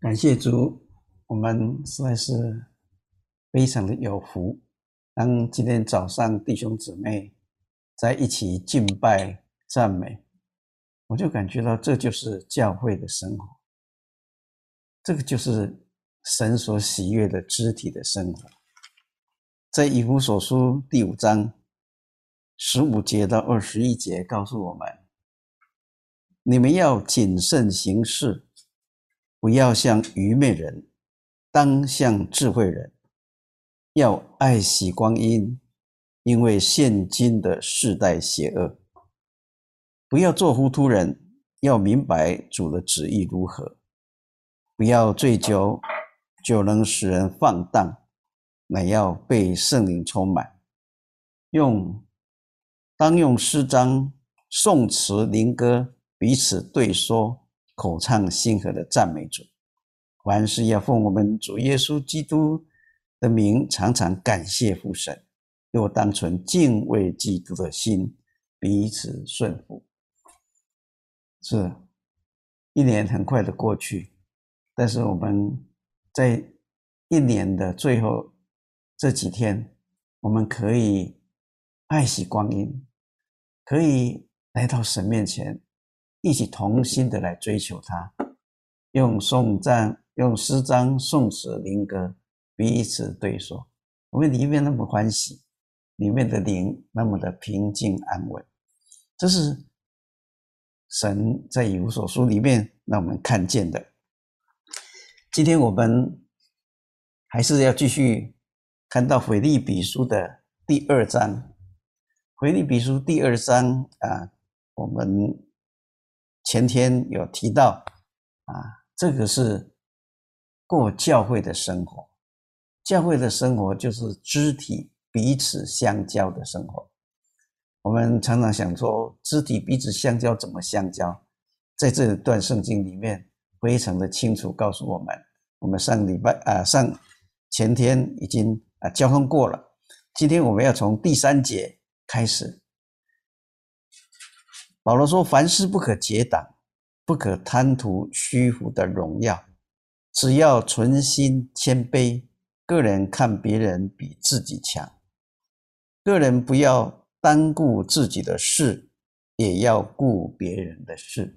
感谢主，我们实在是非常的有福。当今天早上弟兄姊妹在一起敬拜赞美，我就感觉到这就是教会的生活，这个就是神所喜悦的肢体的生活。在以弗所书第5章15节到21节告诉我们，你们要谨慎行事，不要像愚昧人，当像智慧人，要爱惜光阴，因为现今的世代邪恶。不要做糊涂人，要明白主的旨意如何。不要醉酒，酒能使人放荡，乃要被圣灵充满。当用诗章、颂词、灵歌彼此对说，口唱心和的赞美主。凡事要奉我们主耶稣基督的名，常常感谢父神，又当存敬畏基督的心，彼此顺服。是一年很快的过去，但是我们在一年的最后这几天，我们可以爱惜光阴，可以来到神面前，一起同心的来追求他，用颂赞、用诗章、颂词、灵歌彼此对说，我们里面那么欢喜，里面的灵那么的平静安稳。这是神在以弗所书里面让我们看见的。今天我们还是要继续看到腓立比书的第2章。腓立比书第2章我们前天有提到这个是过教会的生活。教会的生活就是肢体彼此相交的生活。我们常常想说，肢体彼此相交怎么相交？在这段圣经里面非常的清楚告诉我们，我们前天已经交通过了。今天我们要从第3节开始。保罗说，凡事不可结党，不可贪图虚浮的荣耀，只要存心谦卑，个人看别人比自己强，个人不要单顾自己的事，也要顾别人的事。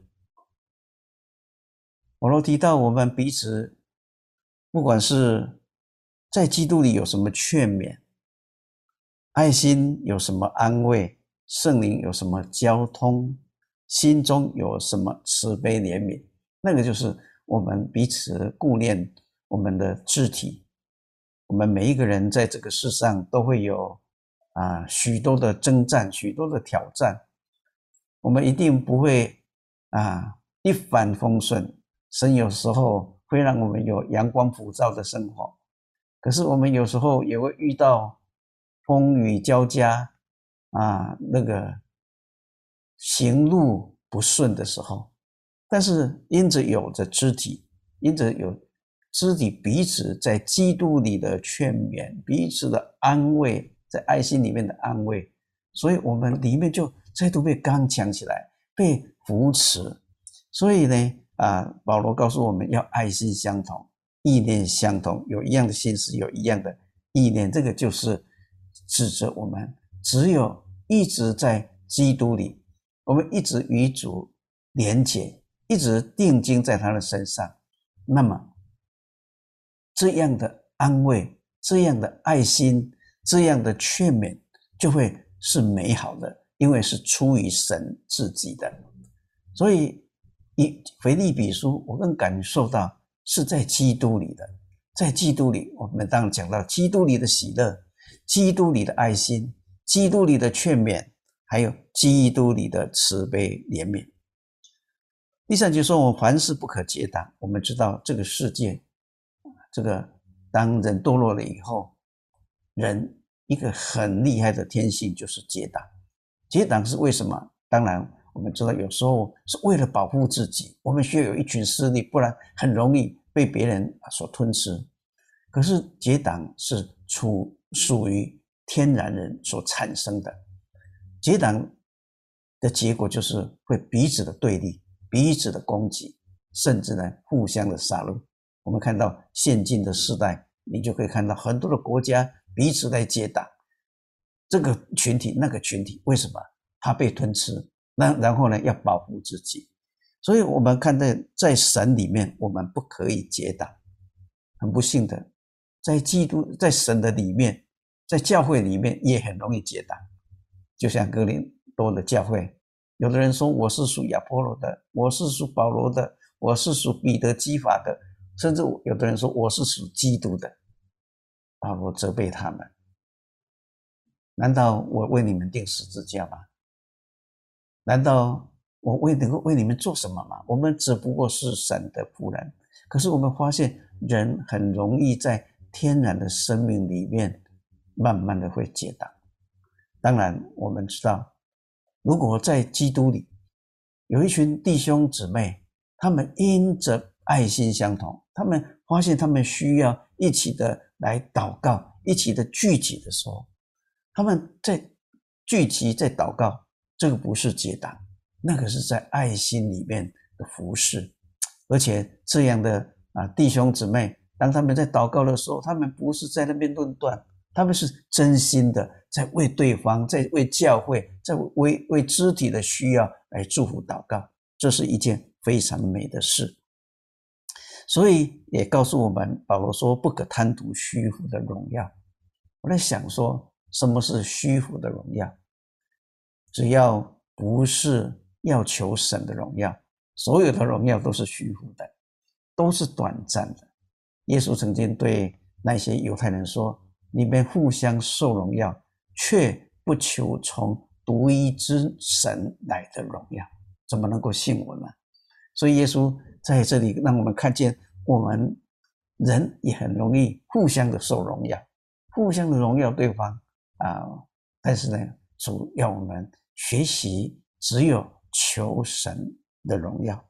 保罗提到我们彼此，不管是在基督里有什么劝勉，爱心有什么安慰，圣灵有什么交通，心中有什么慈悲怜悯，那个就是我们彼此顾念我们的肢体。我们每一个人在这个世上都会有许多的征战，许多的挑战，我们一定不会一帆风顺。神有时候会让我们有阳光普照的生活，可是我们有时候也会遇到风雨交加那个行路不顺的时候。但是因着有着肢体，因着有肢体彼此在基督里的劝勉，彼此的安慰，在爱心里面的安慰，所以我们里面就再度被刚强起来，被扶持。所以呢保罗告诉我们要爱心相同，意念相同，有一样的心思，有一样的意念。这个就是指着我们只有一直在基督里，我们一直与主连结，一直定睛在他的身上，那么这样的安慰，这样的爱心，这样的劝勉就会是美好的，因为是出于神自己的。所以以腓立比书我更感受到是在基督里的，在基督里，我们当然讲到基督里的喜乐，基督里的爱心，基督里的劝勉，还有基督里的慈悲怜悯。第3节说，我们凡事不可结党。我们知道这个世界，当人堕落了以后，人一个很厉害的天性就是结党。结党是为什么？当然我们知道有时候是为了保护自己，我们需要有一群势力，不然很容易被别人所吞吃。可是结党是属于天然人所产生的，结党的结果就是会彼此的对立，彼此的攻击，甚至呢互相的杀戮。 我们看到现今的世代，你就可以看到很多的国家彼此在结党，这个群体那个群体，为什么？怕被吞吃，然后呢要保护自己。所以我们看在神里面，我们不可以结党。很不幸的，在神的里面，在教会里面也很容易结党。就像哥林多的教会，有的人说我是属亚波罗的，我是属保罗的，我是属彼得基法的，甚至有的人说我是属基督的。保罗责备他们，难道我为你们钉十字架吗？难道我能够为你们做什么吗？我们只不过是神的仆人。可是我们发现人很容易在天然的生命里面慢慢的会结党。当然我们知道，如果在基督里有一群弟兄姊妹，他们因着爱心相同，他们发现他们需要一起的来祷告，一起的聚集的时候，他们在聚集在祷告，这个不是结党，那个是在爱心里面的服事。而且这样的弟兄姊妹，当他们在祷告的时候，他们不是在那边论断，他们是真心的在为对方，在为教会，在为肢体的需要来祝福祷告，这是一件非常美的事。所以也告诉我们，保罗说不可贪图虚浮的荣耀。我在想说，什么是虚浮的荣耀？只要不是要求神的荣耀，所有的荣耀都是虚浮的，都是短暂的。耶稣曾经对那些犹太人说，你们互相受荣耀，却不求从独一之神来的荣耀，怎么能够信我呢？所以耶稣在这里让我们看见，我们人也很容易互相的受荣耀，互相的荣耀对方但是呢，主要我们学习只有求神的荣耀。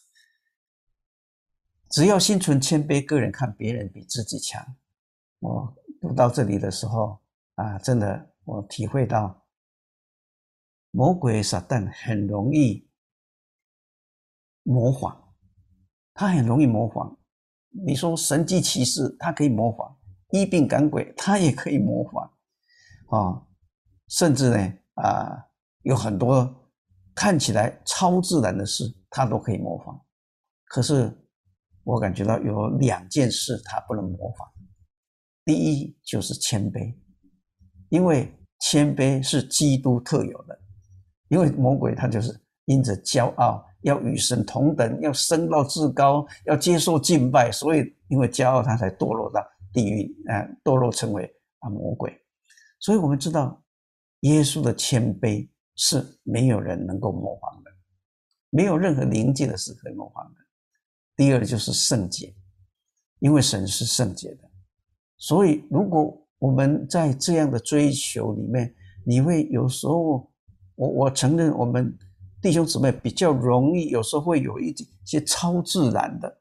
只要心存谦卑，个人看别人比自己强。我读到这里的时候真的我体会到，魔鬼撒旦很容易模仿，他很容易模仿。你说神迹奇事，他可以模仿；医病赶鬼，他也可以模仿甚至呢有很多看起来超自然的事，他都可以模仿。可是我感觉到有两件事他不能模仿。第一就是谦卑，因为谦卑是基督特有的。因为魔鬼他就是因着骄傲，要与神同等，要升到至高，要接受敬拜，所以因为骄傲他才堕落到地狱，堕落成为魔鬼。所以我们知道耶稣的谦卑是没有人能够模仿的，没有任何灵界的事可以模仿的。第二就是圣洁，因为神是圣洁的，所以如果我们在这样的追求里面，你会有时候我承认我们弟兄姊妹比较容易有时候会有一些超自然的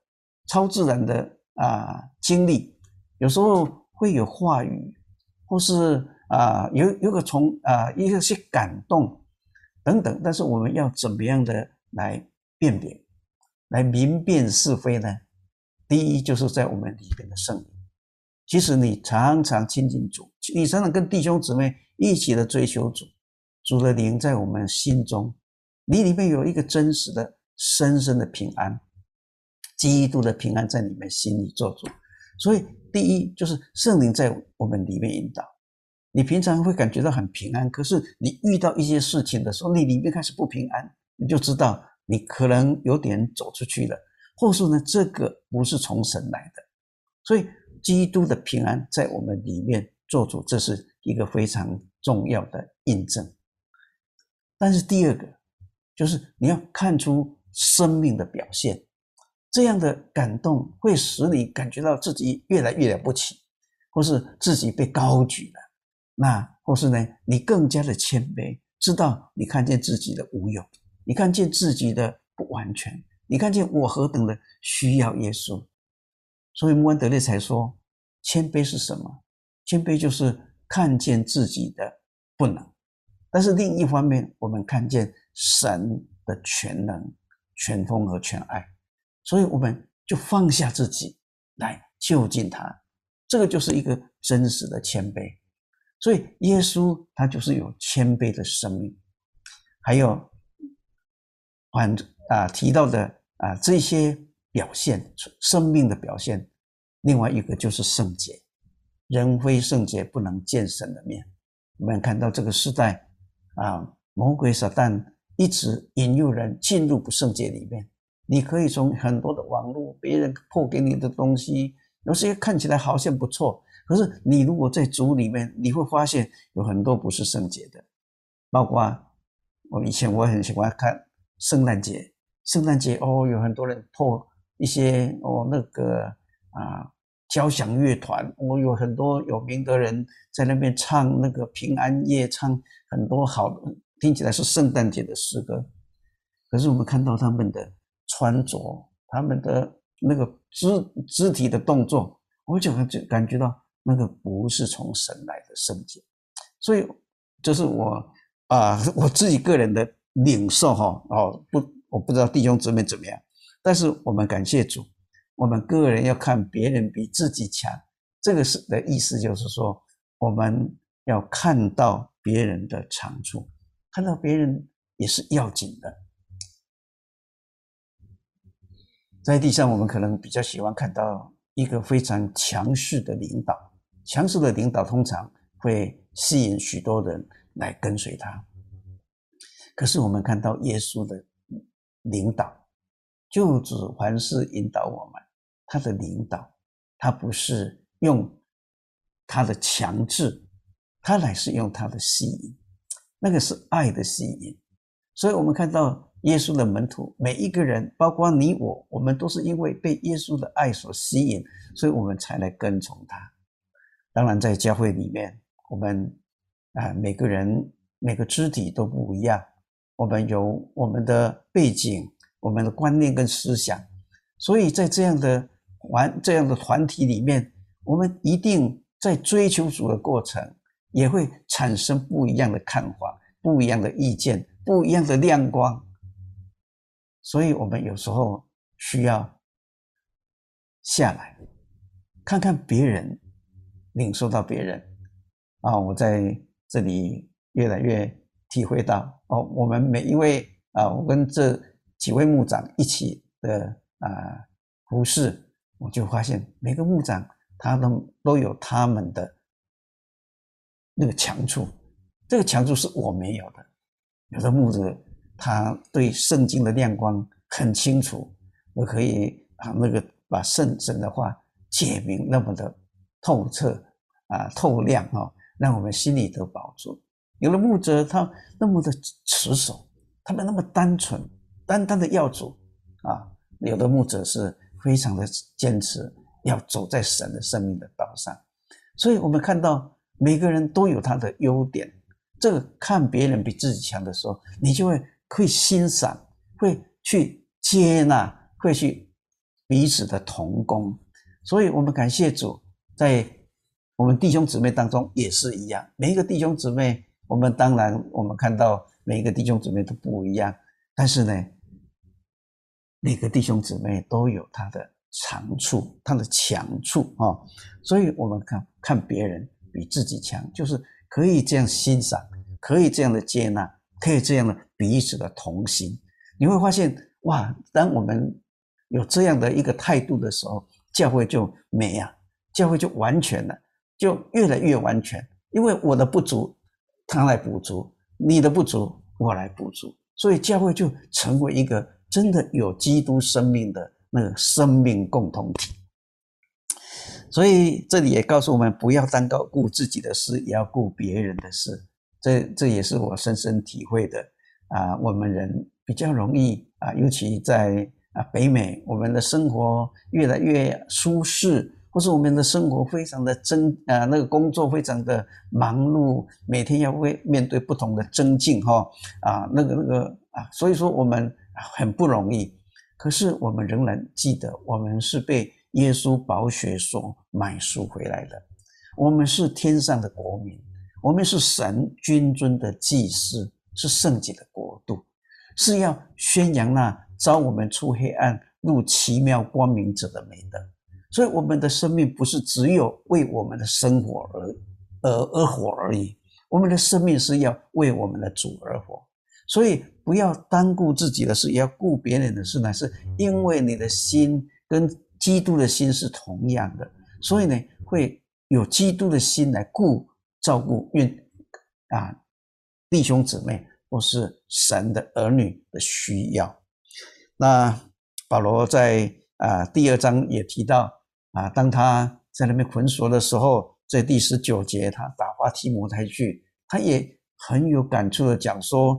经历，有时候会有话语，或是有个从一些感动等等，但是我们要怎么样的来辨别，来明辨是非呢？第一就是在我们里边的圣灵。其实你常常亲近主，你常常跟弟兄姊妹一起的追求主，主的灵在我们心中，你里面有一个真实的深深的平安，基督的平安在你们心里做主。所以第一就是圣灵在我们里面引导，你平常会感觉到很平安，可是你遇到一些事情的时候，你里面开始不平安，你就知道你可能有点走出去了，或是呢这个不是从神来的。所以基督的平安在我们里面做主，这是一个非常重要的印证。但是第二个就是你要看出生命的表现，这样的感动会使你感觉到自己越来越了不起，或是自己被高举了，或是呢你更加的谦卑，知道你看见自己的无有，你看见自己的不完全，你看见我何等的需要耶稣。所以穆安德烈才说，谦卑是什么？谦卑就是看见自己的不能，但是另一方面我们看见神的全能、全丰和全爱，所以我们就放下自己， 来就近他，这个就是一个真实的谦卑。所以耶稣他就是有谦卑的生命。还有提到的这些表现，生命的表现，另外一个就是圣洁。人非圣洁不能见神的面。我们看到这个时代魔鬼撒旦一直引诱人进入不圣洁里面。你可以从很多的网络别人破给你的东西，有些看起来好像不错，可是你如果在主里面，你会发现有很多不是圣洁的。包括以前我很喜欢看圣诞节有很多人破一些交响乐团，有很多有名的人在那边唱那个平安夜，唱很多好的听起来是圣诞节的诗歌。可是我们看到他们的穿着，他们的那个肢体的动作，我就感觉到那个不是从神来的圣洁。所以这是我自己个人的领受我不知道弟兄姊妹怎么样，但是我们感谢主，我们个人要看别人比自己强，这个的意思就是说，我们要看到别人的长处，看到别人也是要紧的。在地上我们可能比较喜欢看到一个非常强势的领导，强势的领导通常会吸引许多人来跟随他。可是我们看到耶稣的领导，就只凡事引导我们，他的领导，他不是用他的强制，他乃是用他的吸引，那个是爱的吸引。所以我们看到耶稣的门徒，每一个人，包括你我们都是因为被耶稣的爱所吸引，所以我们才来跟从他。当然在教会里面，我们每个人每个肢体都不一样，我们有我们的背景，我们的观念跟思想，所以在这样的团体里面，我们一定在追求主的过程，也会产生不一样的看法，不一样的意见，不一样的亮光。所以我们有时候需要下来看看别人，领受到别人我在这里越来越体会到我们每一位我跟这几位牧长一起的服事，我就发现每个牧长他都有他们的那个强处，这个强处是我没有的。有的牧者他对圣经的亮光很清楚，我可以把圣神的话解明那么的透彻透亮让我们心里得保住。有的牧者他那么的持守，他们那么单纯，单单的要主有的牧者是非常的坚持，要走在神的生命的道上。所以我们看到每个人都有他的优点，这个看别人比自己强的时候，你就会欣赏，会去接纳，会去彼此的同工。所以我们感谢主，在我们弟兄姊妹当中也是一样，每一个弟兄姊妹，我们当然我们看到每一个弟兄姊妹都不一样，但是呢，每个弟兄姊妹都有他的长处，他的强处所以我们看别人比自己强，就是可以这样欣赏，可以这样的接纳，可以这样的彼此的同心。你会发现当我们有这样的一个态度的时候，教会就美教会就完全了，就越来越完全。因为我的不足他来补足，你的不足我来补足，所以教会就成为一个真的有基督生命的那个生命共同体。所以这里也告诉我们，不要单顾自己的事，也要顾别人的事。这也是我深深体会的我们人比较容易尤其在北美，我们的生活越来越舒适，或是我们的生活非常的那个工作非常的忙碌，每天要面对不同的征境所以说我们很不容易。可是我们仍然记得，我们是被耶稣宝血所买赎回来的，我们是天上的国民，我们是神君尊的祭司，是圣洁的国度，是要宣扬那召我们出黑暗入奇妙光明者的美德。 所以我们的生命不是只有为我们的生活而活而已，我们的生命是要为我们的主而活。所以不要单顾自己的事，也要顾别人的事呢，是因为你的心跟基督的心是同样的，所以呢会有基督的心来照顾弟兄姊妹或是神的儿女的需要。那保罗在第2章也提到当他在那边捆锁的时候，在第19节他打发提摩太去，他也很有感触的讲说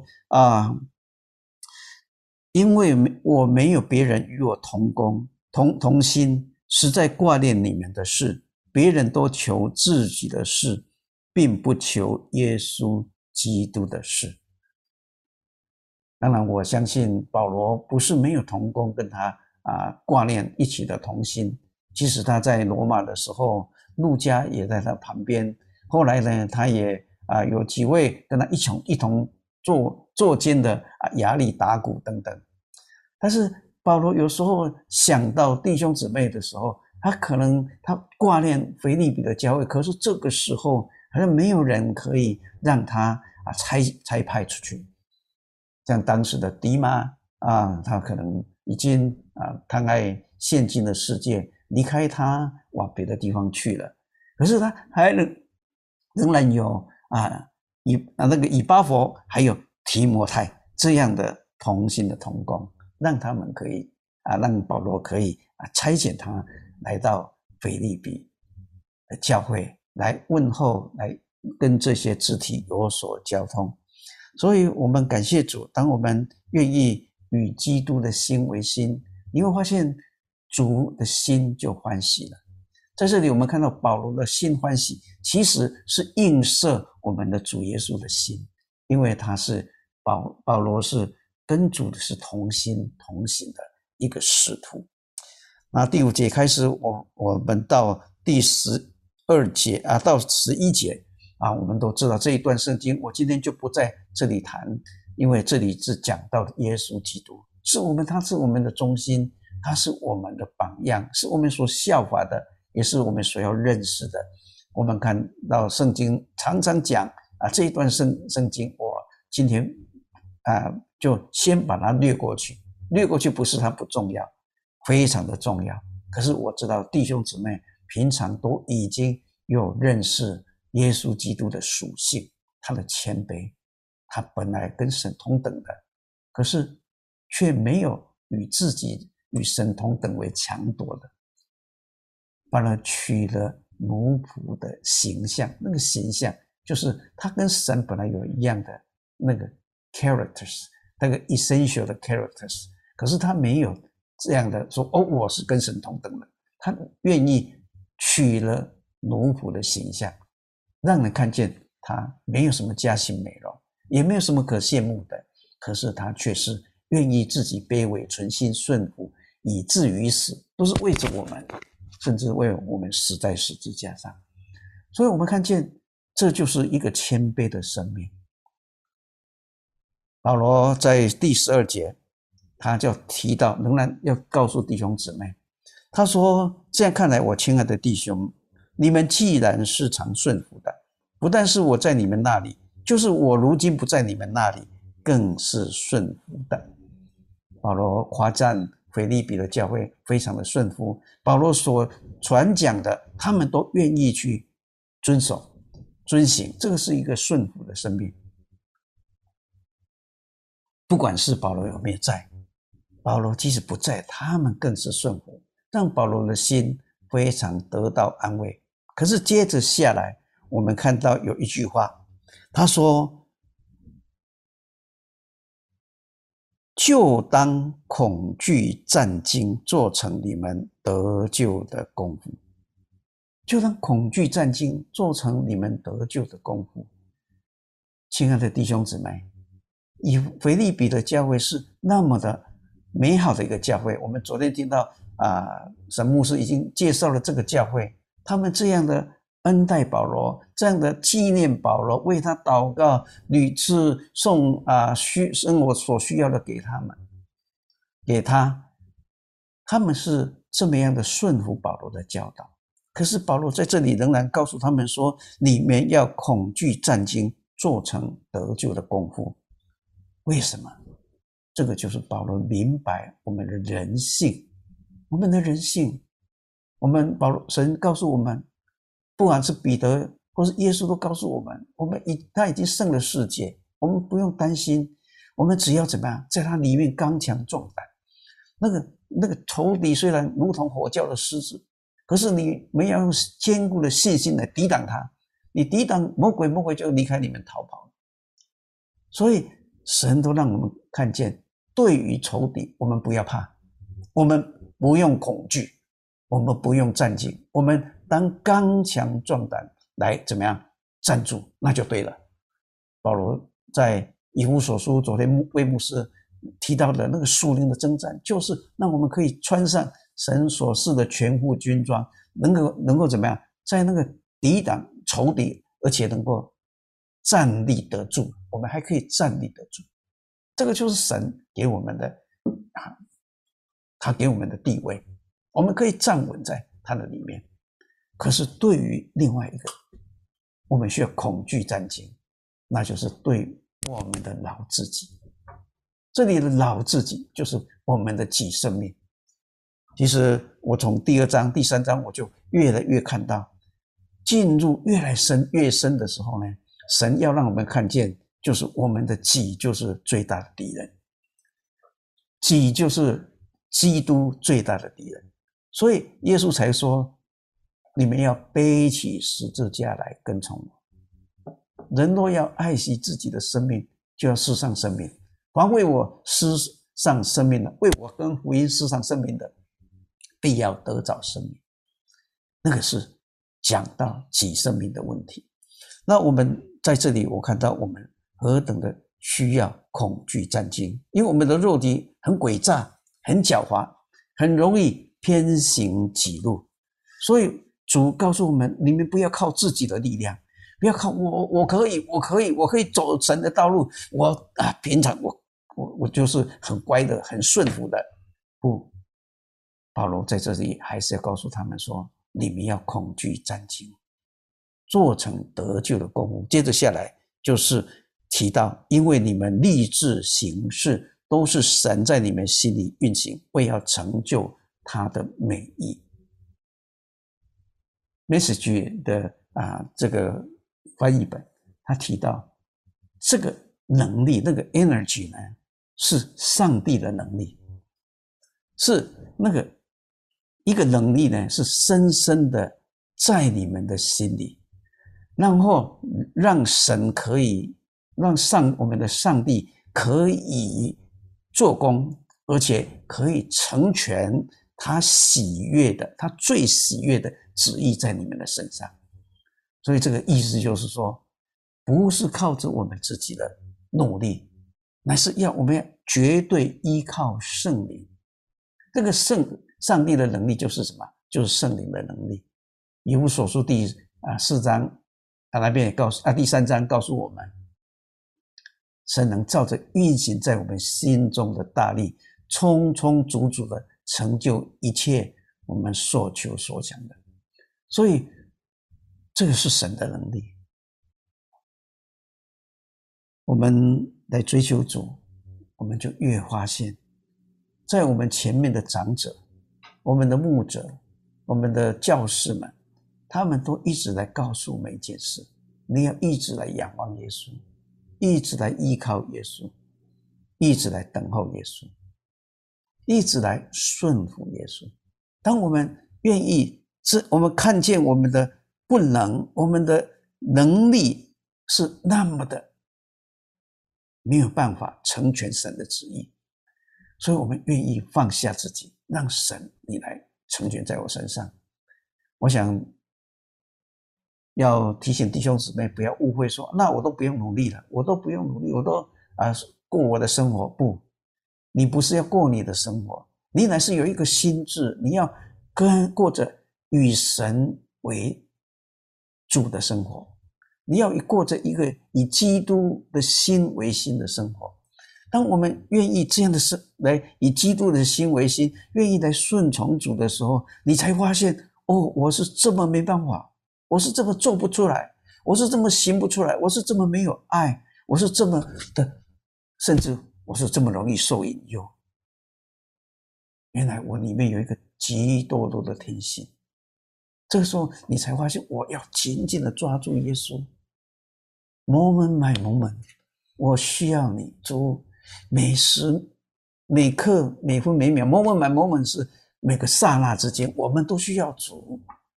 因为我没有别人与我同工同心，实在挂念你们的事，别人都求自己的事，并不求耶稣基督的事。当然我相信保罗不是没有同工跟他挂念一起的同心，其实他在罗马的时候，路加也在他旁边，后来呢他也有几位跟他一同作监的亚里达古等等。但是保罗有时候想到弟兄姊妹的时候，他挂念腓立比的教会，可是这个时候好像没有人可以让他差派出去。像当时的迪玛他可能已经贪爱现今的世界，离开他往别的地方去了，可是他还仍然有那个以巴弗还有提摩太这样的同心的同工，让他们可以让保罗可以差遣他来到腓立比的教会来问候，来跟这些肢体有所交通。所以我们感谢主，当我们愿意与基督的心为心，你会发现主的心就欢喜了。在这里我们看到保罗的心欢喜，其实是映射我们的主耶稣的心，因为他是保罗是跟主的是同心同行的一个使徒。那第5节开始，我们到第12节到11节我们都知道这一段圣经，我今天就不在这里谈，因为这里是讲到耶稣基督，他是我们的中心，他是我们的榜样，是我们所效法的，也是我们所要认识的。我们看到圣经常常讲这一段圣经，我今天就先把它略过去不是它不重要，非常的重要。可是我知道弟兄姊妹平常都已经有认识耶稣基督的属性，他的谦卑，他本来跟神同等的，可是却没有与神同等为强夺的，反而取了奴仆的形象。那个形象就是他跟神本来有一样的那个 characters， 那个 essential 的 characters， 可是他没有这样的说我是跟神同等的，他愿意取了奴仆的形象，让人看见他没有什么家庭美容，也没有什么可羡慕的，可是他却是愿意自己卑微，存心顺服，以至于死，都是为着我们，甚至为我们死在十字架上。所以我们看见这就是一个谦卑的生命。保罗在第12节他就提到，仍然要告诉弟兄姊妹，他说，这样看来，我亲爱的弟兄，你们既然是常顺服的，不但是我在你们那里，就是我如今不在你们那里，更是顺服的。保罗夸赞腓立比的教会非常的顺服，保罗所传讲的他们都愿意去遵守遵行，这个是一个顺服的生命。不管是保罗有没有在，保罗即使不在，他们更是顺服，让保罗的心非常得到安慰。可是接着下来我们看到有一句话，他说，就当恐惧战兢，做成你们得救的功夫。就当恐惧战兢，做成你们得救的功夫。亲爱的弟兄姊妹，以腓立比的教会是那么的美好的一个教会，我们昨天听到神牧师已经介绍了这个教会，他们这样的恩待保罗，这样的纪念保罗，为他祷告，屡次送生活所需要的给他们，他们是这么样的顺服保罗的教导。可是保罗在这里仍然告诉他们说，你们要恐惧战惊，做成得救的功夫。为什么？这个就是保罗明白我们的人性，我们的人性，神告诉我们，不管是彼得或是耶稣都告诉我们，他已经胜了世界，我们不用担心，我们只要怎么样，在他里面刚强壮胆。那个仇敌虽然如同吼叫的狮子，可是你们要用坚固的信心来抵挡他，你抵挡魔鬼，魔鬼就离开你们逃跑。所以神都让我们看见，对于仇敌我们不要怕，我们不用恐惧，我们不用战兢，我们当刚强壮胆来怎么样站住，那就对了。保罗在以弗所书昨天魏牧师提到的那个属灵的征战，就是让我们可以穿上神所赐的全副军装，能够怎么样，在那个抵挡仇敌，而且能够站立得住，我们还可以站立得住。这个就是神给我们的，他给我们的地位，我们可以站稳在他的里面。可是对于另外一个，我们需要恐惧战兢，那就是对我们的老自己。这里的老自己就是我们的己生命。其实我从第2章第3章我就越来越看到，进入越来越深的时候呢，神要让我们看见，就是我们的己就是最大的敌人，己就是基督最大的敌人。所以耶稣才说，你们要背起十字架来跟从我。人若要爱惜自己的生命，就要失丧生命。凡为我失丧生命的，为我跟福音失丧生命的，必要得着生命。那个是讲到己生命的问题。那我们在这里，我看到我们何等的需要恐惧战兢，因为我们的肉体很诡诈，很狡猾，很容易偏行己路。所以主告诉我们，你们不要靠自己的力量，不要靠我可以走神的道路，平常我就是很乖的，很顺服的。不，保罗在这里还是要告诉他们说，你们要恐惧战兢，做成得救的功夫。接着下来就是提到，因为你们立志行事，都是神在你们心里运行，为要成就他的美意。Message 的这个翻译本，他提到这个能力，那个 energy 呢，是上帝的能力，是那个一个能力呢，是深深的在你们的心里，然后让神可以让我们的上帝可以做工，而且可以成全他喜悦的，他最喜悦的旨意在你们的身上。所以这个意思就是说，不是靠着我们自己的努力，乃是我们要绝对依靠圣灵。这个上帝的能力就是什么？就是圣灵的能力。以弗所书第4章那边也告诉第3章告诉我们，神能照着运行在我们心中的大力，充充足足的成就一切我们所求所想的。所以这个是神的能力。我们来追求主，我们就越发现，在我们前面的长者，我们的牧者，我们的教士们，他们都一直来告诉我们一件事，你要一直来仰望耶稣，一直来依靠耶稣，一直来等候耶稣，一直来顺服耶稣。当我们愿意，我们看见我们的不能，我们的能力是那么的没有办法成全神的旨意，所以我们愿意放下自己，让神你来成全在我身上。我想要提醒弟兄姊妹不要误会说，那我都不用努力了，我都不用努力，我都过我的生活。不，你不是要过你的生活，你乃是有一个心志，你要过着以神为主的生活，你要过着一个以基督的心为心的生活。 当我们愿意这样的来以基督的心为心，愿意来顺从主的时候，你才发现，我是这么没办法，我是这么做不出来，我是这么行不出来，我是这么没有爱，我是这么的，甚至我是这么容易受引诱。原来我里面有一个极堕落的天性。这个时候你才发现，我要紧紧的抓住耶稣。moment by moment， 我需要你，主，每时每刻每分每秒 moment by moment， 是每个刹那之间，我们都需要主。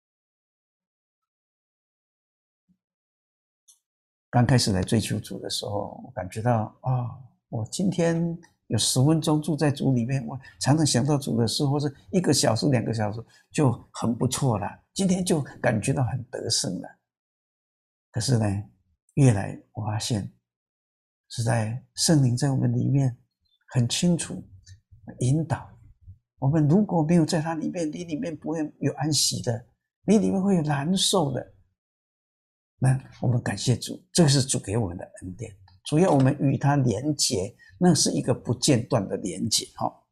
刚开始来追求主的时候，我感觉到我今天有10分钟住在主里面，我常常想到主的事，或是1个小时2个小时就很不错了，今天就感觉到很得胜了。可是呢，越来我发现是在圣灵在我们里面很清楚引导我们，如果没有在他里面，你里面不会有安息的，你里面会有难受的。那我们感谢主，这个是主给我们的恩典，主要我们与他连结，那是一个不间断的连结。好，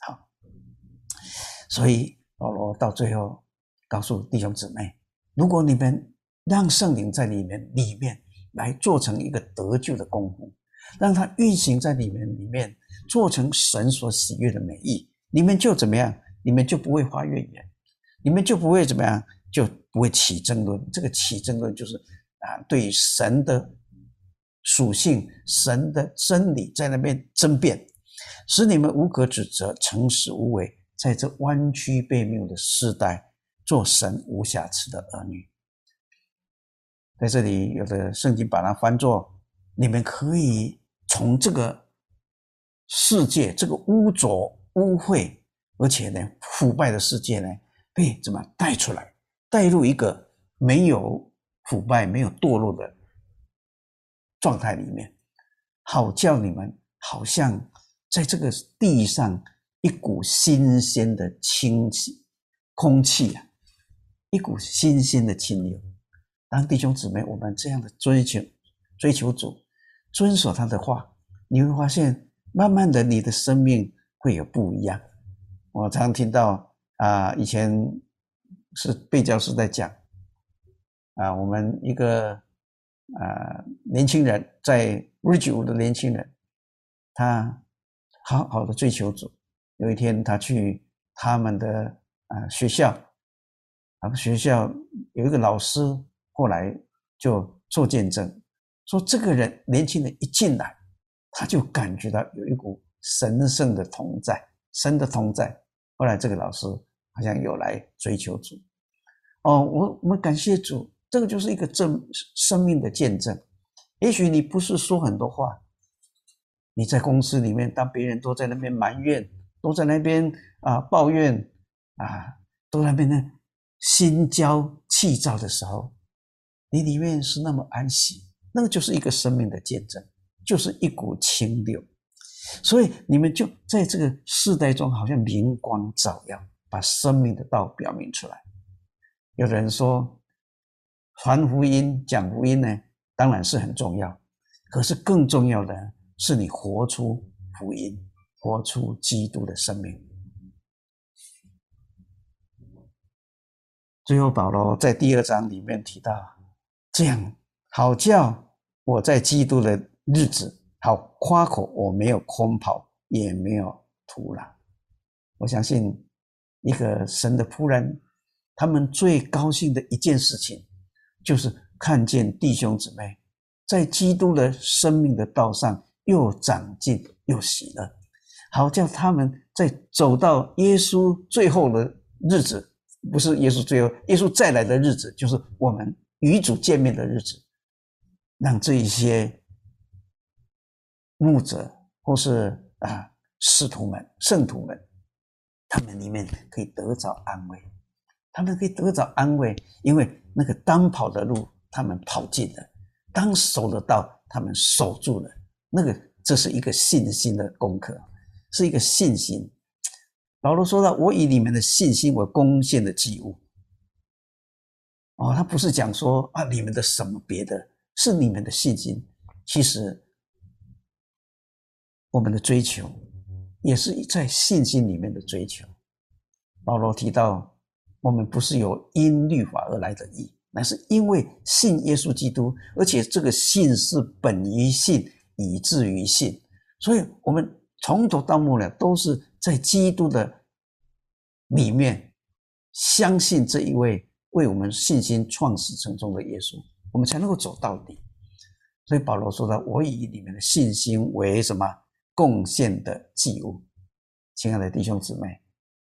所以保罗到最后告诉弟兄姊妹，如果你们让圣灵在里面来做成一个得救的功夫，让它运行在里面做成神所喜悦的美意，你们就怎么样？你们就不会发怨言，你们就不会怎么样？就不会起争论。这个起争论就是对于神的属性、神的真理在那边争辩，使你们无可指责，诚实无伪，在这弯曲悖谬的世代，做神无瑕疵的儿女。在这里有的圣经把它翻作，你们可以从这个世界，这个污浊污秽而且呢腐败的世界呢，被怎么带出来，带入一个没有腐败没有堕落的状态里面，好叫你们好像在这个地上一股新鲜的清气空气一股新鲜的清流。当弟兄姊妹我们这样的追求主，遵守他的话，你会发现慢慢的你的生命会有不一样。我常听到以前是贝教师在讲我们一个年轻人，在Ridgewood的年轻人，他好好的追求主。有一天他去他们的学校，他们学校有一个老师后来就做见证，说这个人年轻人一进来，他就感觉到有一股神圣的同在，神的同在。后来这个老师好像有来追求主。我们感谢主，这个就是一个生命的见证。也许你不是说很多话，你在公司里面，当别人都在那边埋怨，都在那边抱怨都在那边呢心焦气躁的时候，你里面是那么安息，那个就是一个生命的见证，就是一股清流。所以你们就在这个世代中好像明光照耀，把生命的道表明出来。有的人说传福音讲福音呢当然是很重要，可是更重要的是你活出福音，活出基督的生命。最后保罗在第2章里面提到，这样好叫我在基督的日子好夸口，我没有空跑，也没有徒劳。我相信一个神的仆人，他们最高兴的一件事情，就是看见弟兄姊妹在基督的生命的道上又长进又喜乐，好叫他们在走到耶稣最后的日子，不是耶稣最后，耶稣再来的日子，就是我们与主见面的日子，让这一些牧者或是使徒们圣徒们，他们里面可以得着安慰，他们可以得着安慰，因为那个当跑的路他们跑尽了，当守的道他们守住了，这是一个信心的功课，是一个信心。保罗说到，我以你们的信心为贡献的祭物。他不是讲说你们的什么别的，是你们的信心。其实我们的追求，也是在信心里面的追求。保罗提到，我们不是由因律法而来的义，乃是因为信耶稣基督，而且这个信是本于信，以至于信。所以我们从头到末了都是在基督的里面相信这一位为我们信心创始成终的耶稣，我们才能够走到底。所以保罗说到，我以你们的信心为什么贡献的祭物。亲爱的弟兄姊妹，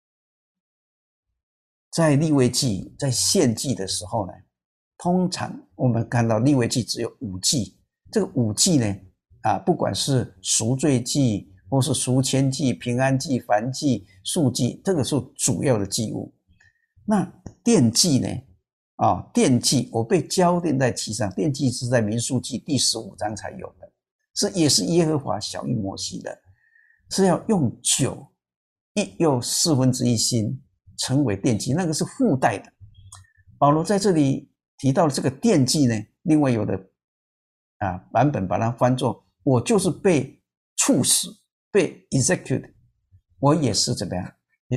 在利未记在献祭的时候呢，通常我们看到利未记只有5祭，这个5祭呢不管是赎罪祭或是赎愆祭、平安祭、燔祭、素祭，这个是主要的祭物。那奠祭呢奠祭我被交奠在其上，奠祭是在民数记第15章才有的，也是耶和华晓谕摩西的，是要用酒又1/4新成为奠祭，那个是附带的。保罗在这里提到这个奠祭呢，另外有的版本把它翻作我就是被处死，被 execute， 我也是怎么样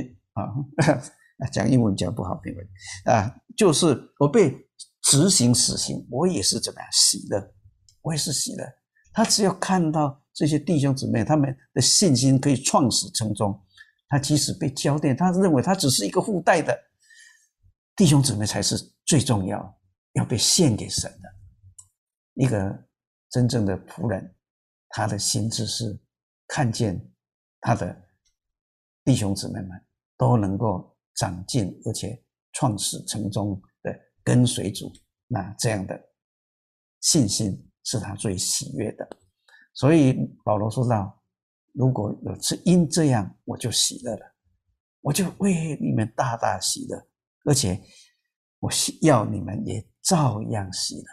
讲英文讲不好没关系就是我被执行死刑，我也是怎么样喜乐，我也是喜乐。他只要看到这些弟兄姊妹他们的信心可以创始成终，他即使被交奠，他认为他只是一个附带的，弟兄姊妹才是最重要被献给神的。一个真正的仆人，他的心智是看见他的弟兄姊妹们都能够长进，而且创始成终的跟随主，那这样的信心是他最喜悦的。所以保罗说到，如果有次因这样我就喜乐了，我就为你们大大喜乐，而且我要你们也照样喜乐。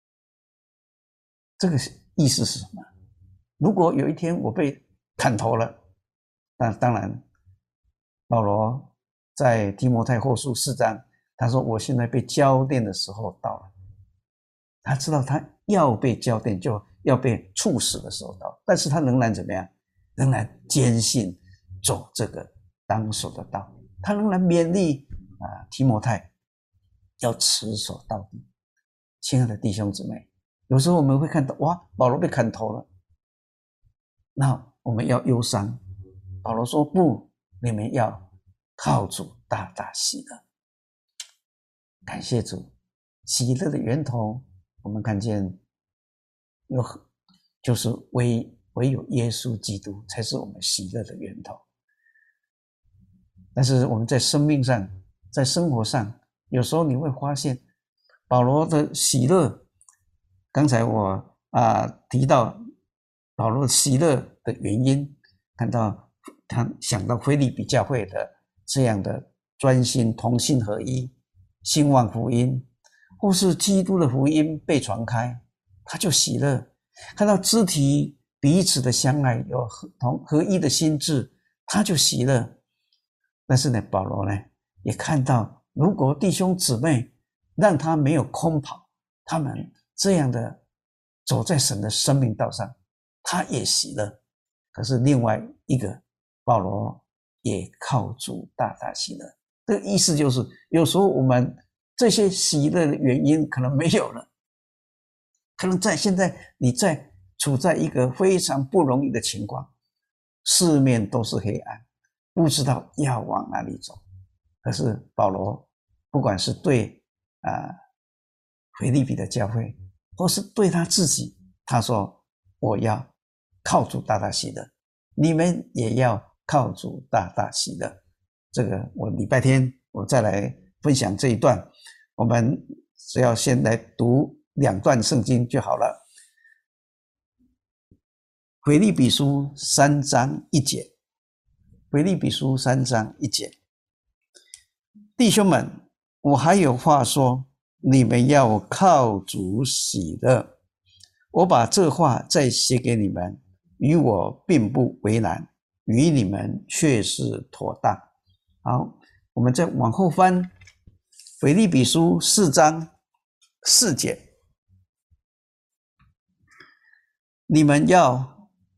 这个意思是什么？如果有一天我被砍头了，那当然保罗在提摩太后书4章他说，我现在被交奠的时候到了。他知道他要被交奠，就要被处死的时候到了，但是他仍然怎么样？仍然坚信走这个当守的道，他仍然勉励提摩太要持守到底。亲爱的弟兄姊妹，有时候我们会看到保罗被砍头了，那我们要忧伤。保罗说不，你们要靠主大大喜乐。感谢主，喜乐的源头我们看见就是唯有耶稣基督才是我们喜乐的源头。但是我们在生命上在生活上，有时候你会发现保罗的喜乐，刚才我提到保罗喜乐的原因，看到他想到腓立比教会的这样的专心同心合一，兴旺福音，或是基督的福音被传开，他就喜乐。看到肢体彼此的相爱，有合一的心志，他就喜乐。但是呢，保罗呢也看到，如果弟兄姊妹让他没有空跑，他们这样的走在神的生命道上，他也喜乐。可是另外一个，保罗也靠主大大喜乐。这个意思就是，有时候我们这些喜乐的原因可能没有了，可能现在你处在一个非常不容易的情况，四面都是黑暗，不知道要往哪里走。可是保罗不管是对腓立比的教会，或是对他自己，他说我要靠主大大喜乐，你们也要靠主大大喜乐。这个我礼拜天我再来分享这一段，我们只要先来读2段圣经就好了。腓立比书3章1节，腓立比书3章1节，弟兄们，我还有话说，你们要靠主喜乐。我把这话再写给你们，与我并不为难，与你们却是妥当。好，我们再往后翻，腓立比书4章4节，你们要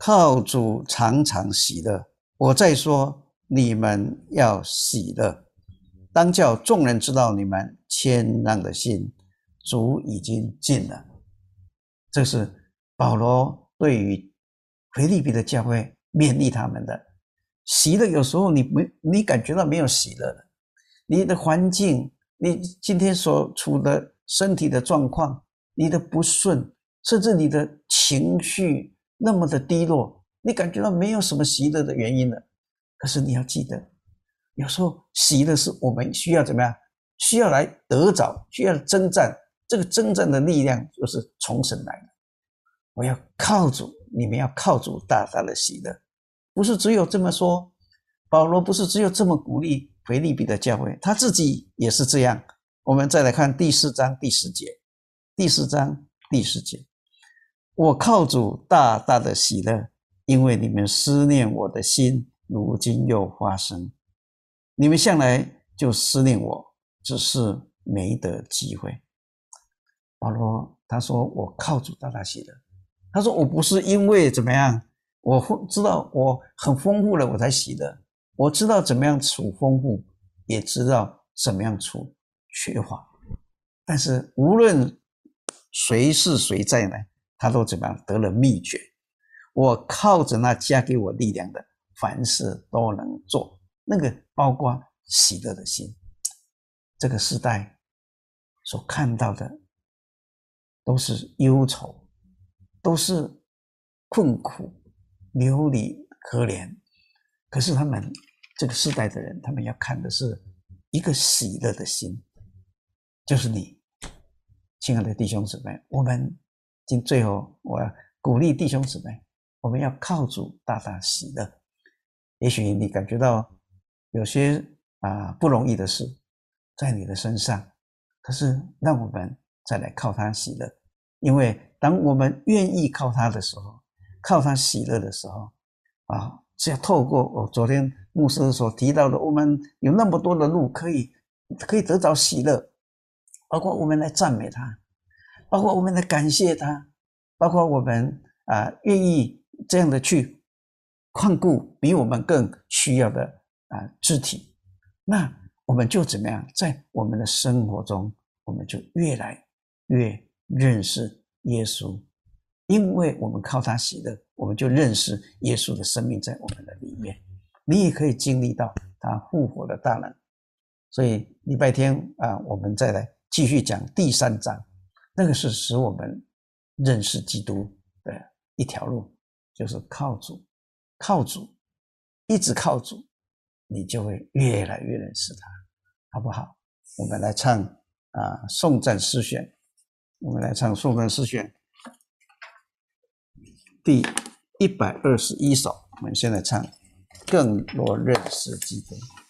靠主常常喜乐。我再说，你们要喜乐，当叫众人知道你们谦让的心，主已经尽了。这是保罗对于腓立比的教会勉励他们的。喜乐有时候你感觉到没有喜乐了，你的环境，你今天所处的身体的状况，你的不顺，甚至你的情绪那么的低落，你感觉到没有什么喜乐的原因了。可是你要记得，有时候喜乐是我们需要怎么样？需要来得着，需要征战。这个征战的力量就是从神来的。我要靠主，你们要靠主大大的喜乐。不是只有这么说，保罗不是只有这么鼓励腓立比的教会，他自己也是这样。我们再来看第4章第10节，第4章第10节，我靠主大大的喜乐，因为你们思念我的心，如今又发生。你们向来就思念我，只是没得机会。保罗他说我靠主大大喜乐，他说我不是因为怎么样，我知道我很丰富了我才喜乐，我知道怎么样处丰富，也知道怎么样处缺乏。但是无论谁是谁在呢，他都怎么样得了秘诀。我靠着那加给我力量的，凡事都能做。那个包括喜乐的心。这个时代所看到的都是忧愁，都是困苦、流离可怜。可是他们这个世代的人，他们要看的是一个喜乐的心，就是你，亲爱的弟兄姊妹。我们最后我要鼓励弟兄姊妹，我们要靠主大大喜乐。也许你感觉到有些不容易的事在你的身上，可是让我们再来靠他喜乐。因为当我们愿意靠他的时候，靠他喜乐的时候只要透过我昨天牧师所提到的，我们有那么多的路可以得着喜乐，包括我们来赞美他，包括我们来感谢他，包括我们愿意这样的去看顾比我们更需要的肢体，那我们就怎么样，在我们的生活中，我们就越来越认识耶稣。因为我们靠他喜乐，我们就认识耶稣的生命在我们的里面，你也可以经历到他复活的大能。所以礼拜天我们再来继续讲第3章，那个是使我们认识基督的一条路，就是靠主，一直靠主，你就会越来越认识他，好不好？我们来唱颂赞诗选，我们来唱颂赞诗选第121首。我们现在唱更多认识基督。